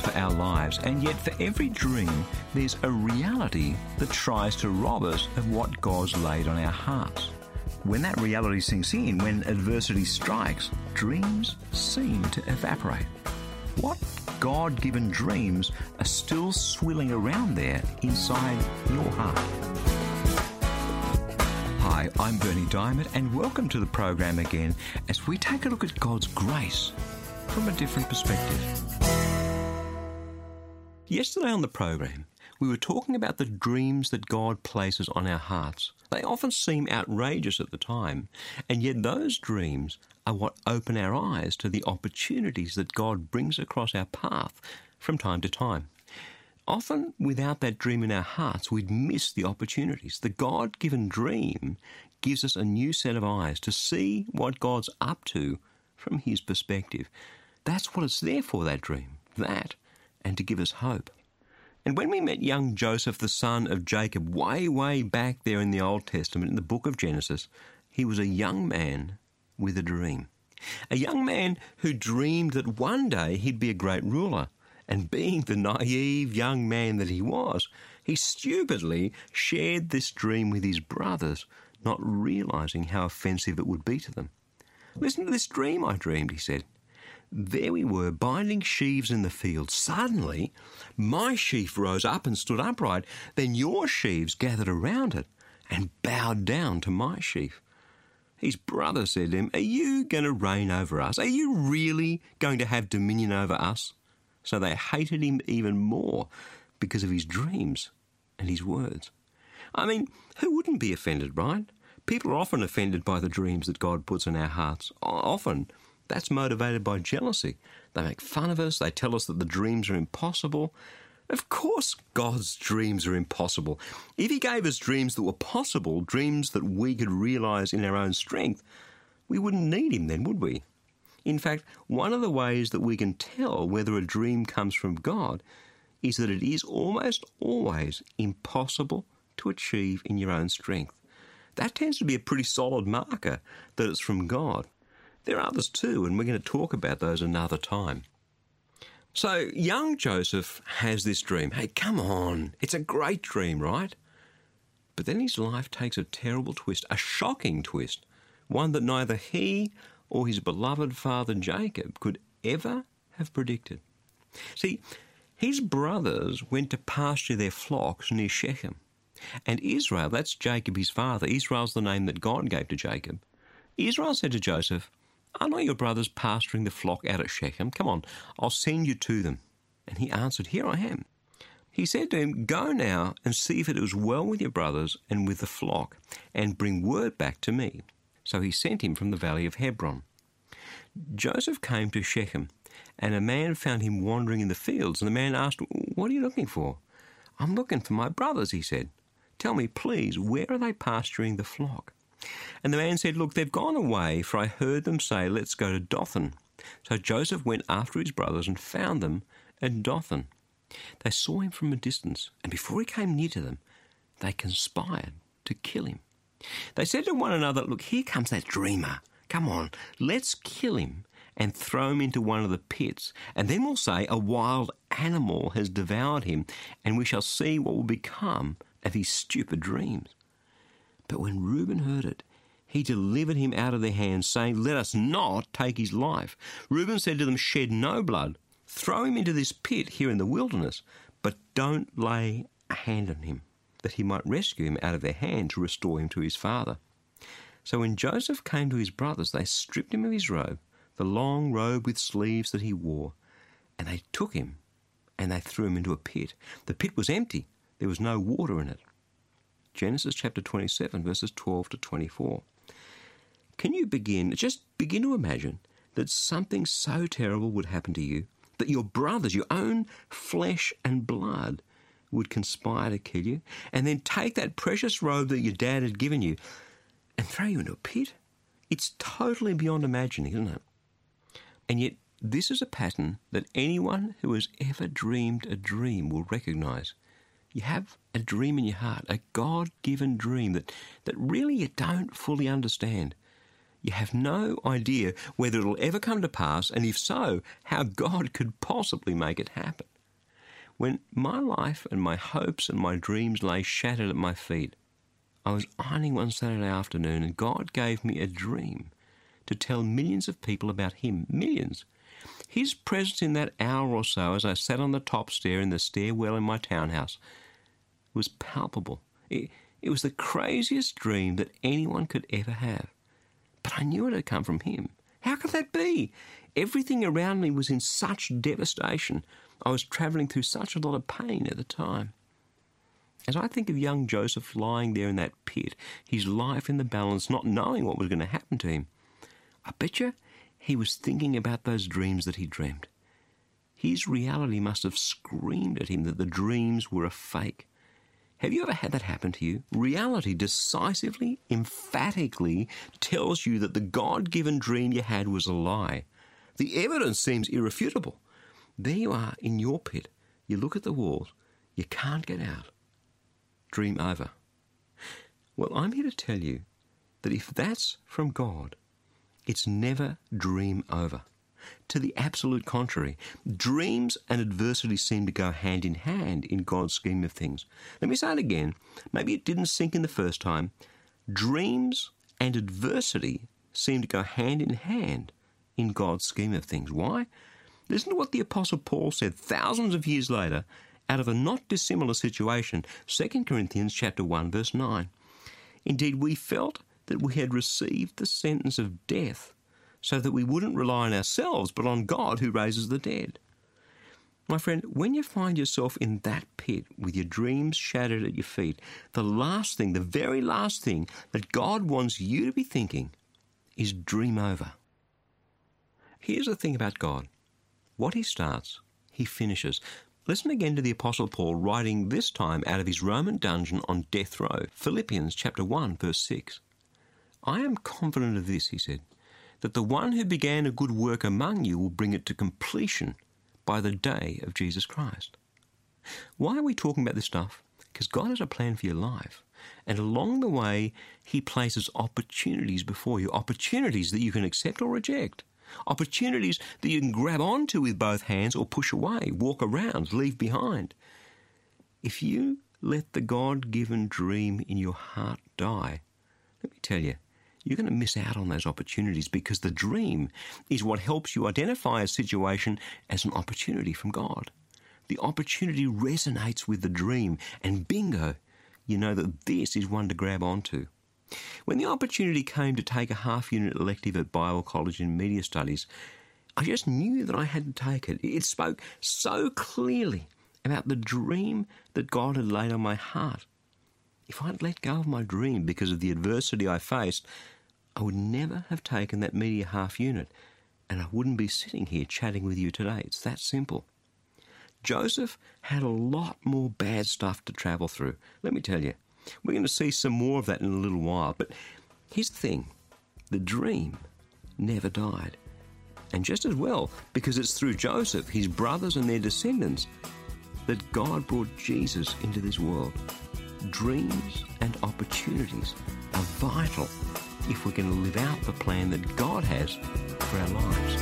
for our lives, and yet for every dream, there's a reality that tries to rob us of what God's laid on our hearts. When that reality sinks in, when adversity strikes, dreams seem to evaporate. What God-given dreams are still swirling around there inside your heart? Hi, I'm Bernie Diamond, and welcome to the program again as we take a look at God's grace from a different perspective. Yesterday on the program, we were talking about the dreams that God places on our hearts. They often seem outrageous at the time, and yet those dreams are what open our eyes to the opportunities that God brings across our path from time to time. Often, without that dream in our hearts, we'd miss the opportunities. The God-given dream gives us a new set of eyes to see what God's up to from His perspective. That's what it's there for, that dream. That, and to give us hope. And when we met young Joseph, the son of Jacob, way back there in the Old Testament, in the book of Genesis, he was a young man with a dream. A young man who dreamed that one day he'd be a great ruler. And being the naive young man that he was, he stupidly shared this dream with his brothers, not realizing how offensive it would be to them. "Listen to this dream I dreamed," he said. "There we were, binding sheaves in the field. Suddenly, my sheaf rose up and stood upright. Then your sheaves gathered around it and bowed down to my sheaf." His brother said to him, "Are you going to reign over us? Are you really going to have dominion over us?" So they hated him even more because of his dreams and his words. I mean, who wouldn't be offended, right? People are often offended by the dreams that God puts in our hearts. Often, that's motivated by jealousy. They make fun of us. They tell us that the dreams are impossible. Of course, God's dreams are impossible. If He gave us dreams that were possible, dreams that we could realise in our own strength, we wouldn't need Him then, would we? In fact, one of the ways that we can tell whether a dream comes from God is that it is almost always impossible to achieve in your own strength. That tends to be a pretty solid marker that it's from God. There are others too, and we're going to talk about those another time. So, young Joseph has this dream. Hey, come on, it's a great dream, right? But then his life takes a terrible twist, a shocking twist, one that neither he or his beloved father Jacob could ever have predicted. See, his brothers went to pasture their flocks near Shechem. And Israel, that's Jacob his father, Israel's the name that God gave to Jacob. Israel said to Joseph, "Are not your brothers pasturing the flock out at Shechem? Come on, I'll send you to them." And he answered, "Here I am." He said to him, "Go now and see if it is well with your brothers and with the flock, and bring word back to me." So he sent him from the valley of Hebron. Joseph came to Shechem, and a man found him wandering in the fields. And the man asked, "What are you looking for?" "I'm looking for my brothers," he said. "Tell me, please, where are they pasturing the flock?" And the man said, "Look, they've gone away, for I heard them say, 'Let's go to Dothan.'" So Joseph went after his brothers and found them at Dothan. They saw him from a distance, and before he came near to them, they conspired to kill him. They said to one another, "Look, here comes that dreamer. Come on, let's kill him and throw him into one of the pits, and then we'll say a wild animal has devoured him, and we shall see what will become of his stupid dreams." But when Reuben heard it, he delivered him out of their hands, saying, "Let us not take his life." Reuben said to them, "Shed no blood. Throw him into this pit here in the wilderness, but don't lay a hand on him, that he might rescue him out of their hand to restore him to his father." So when Joseph came to his brothers, they stripped him of his robe, the long robe with sleeves that he wore, and they took him and they threw him into a pit. The pit was empty. There was no water in it. Genesis chapter 27, verses 12 to 24. Can you just begin to imagine that something so terrible would happen to you, that your brothers, your own flesh and blood, would conspire to kill you, and then take that precious robe that your dad had given you and throw you into a pit? It's totally beyond imagining, isn't it? And yet, this is a pattern that anyone who has ever dreamed a dream will recognise. You have a dream in your heart, a God-given dream that really you don't fully understand. You have no idea whether it'll ever come to pass, and if so, how God could possibly make it happen. When my life and my hopes and my dreams lay shattered at my feet, I was ironing one Saturday afternoon and God gave me a dream to tell millions of people about Him. Millions. His presence in that hour or so as I sat on the top stair in the stairwell in my townhouse was palpable. It was the craziest dream that anyone could ever have. But I knew it had come from Him. How could that be? Everything around me was in such devastation. I was travelling through such a lot of pain at the time. As I think of young Joseph lying there in that pit, his life in the balance, not knowing what was going to happen to him, I bet you he was thinking about those dreams that he dreamed. His reality must have screamed at him that the dreams were a fake. Have you ever had that happen to you? Reality decisively, emphatically tells you that the God-given dream you had was a lie. The evidence seems irrefutable. There you are in your pit. You look at the walls. You can't get out. Dream over. Well, I'm here to tell you that if that's from God, it's never dream over. To the absolute contrary, dreams and adversity seem to go hand in hand in God's scheme of things. Let me say it again. Maybe it didn't sink in the first time. Dreams and adversity seem to go hand in hand in God's scheme of things. Why? Listen to what the Apostle Paul said thousands of years later out of a not dissimilar situation, 2 Corinthians chapter 1, verse 9. Indeed, we felt that we had received the sentence of death so that we wouldn't rely on ourselves but on God who raises the dead. My friend, when you find yourself in that pit with your dreams shattered at your feet, the very last thing that God wants you to be thinking is dream over. Here's the thing about God. What He starts, He finishes. Listen again to the Apostle Paul writing this time out of his Roman dungeon on death row. Philippians chapter 1, verse 6. I am confident of this, he said, that the one who began a good work among you will bring it to completion by the day of Jesus Christ. Why are we talking about this stuff? Because God has a plan for your life. And along the way, He places opportunities before you, opportunities that you can accept or reject. Opportunities that you can grab onto with both hands or push away, walk around, leave behind. If you let the God-given dream in your heart die, let me tell you, you're going to miss out on those opportunities because the dream is what helps you identify a situation as an opportunity from God. The opportunity resonates with the dream, and bingo, you know that this is one to grab onto. When the opportunity came to take a half-unit elective at Bible College in Media Studies, I just knew that I had to take it. It spoke so clearly about the dream that God had laid on my heart. If I'd let go of my dream because of the adversity I faced, I would never have taken that media half-unit, and I wouldn't be sitting here chatting with you today. It's that simple. Joseph had a lot more bad stuff to travel through. Let me tell you. We're going to see some more of that in a little while. But here's the thing. The dream never died. And just as well, because it's through Joseph, his brothers and their descendants, that God brought Jesus into this world. Dreams and opportunities are vital if we're going to live out the plan that God has for our lives.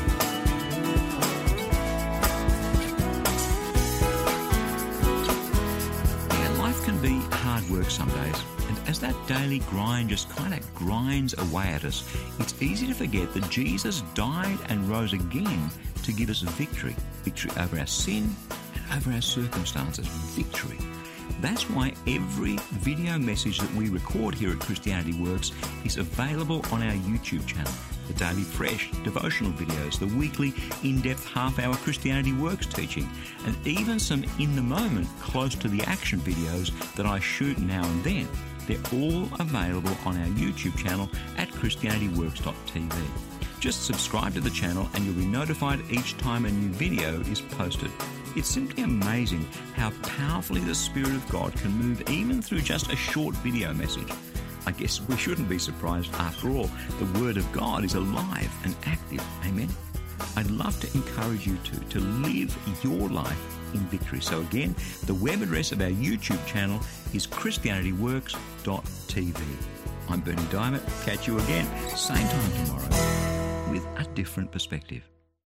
Can be hard work some days, and as that daily grind just kind of grinds away at us, it's easy to forget that Jesus died and rose again to give us victory over our sin and over our circumstances. Victory. That's why every video message that we record here at Christianity Works is available on our YouTube channel. The daily fresh devotional videos, the weekly in-depth half-hour Christianity Works teaching, and even some in-the-moment, close-to-the-action videos that I shoot now and then. They're all available on our YouTube channel at ChristianityWorks.tv. Just subscribe to the channel and you'll be notified each time a new video is posted. It's simply amazing how powerfully the Spirit of God can move even through just a short video message. I guess we shouldn't be surprised. After all, the Word of God is alive and active. Amen? I'd love to encourage you to live your life in victory. So again, the web address of our YouTube channel is ChristianityWorks.tv. I'm Berni Dymet. Catch you again, same time tomorrow, with a different perspective.